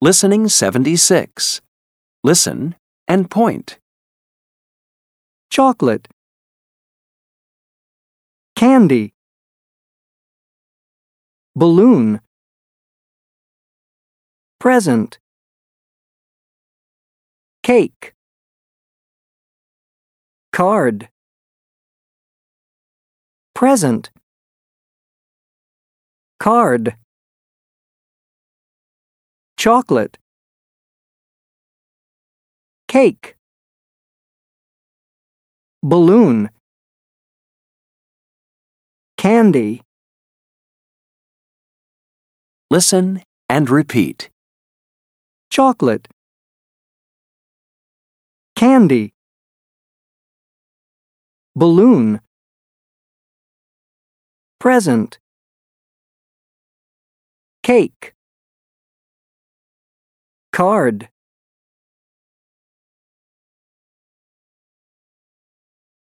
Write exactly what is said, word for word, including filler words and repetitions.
Listening seventy-six. Listen and point. Chocolate. Candy. Balloon. Present. Cake. Card. Present. Card. Chocolate. Cake. Balloon. Candy. Listen and repeat. Chocolate. Candy. Balloon. Present. Cake. Card.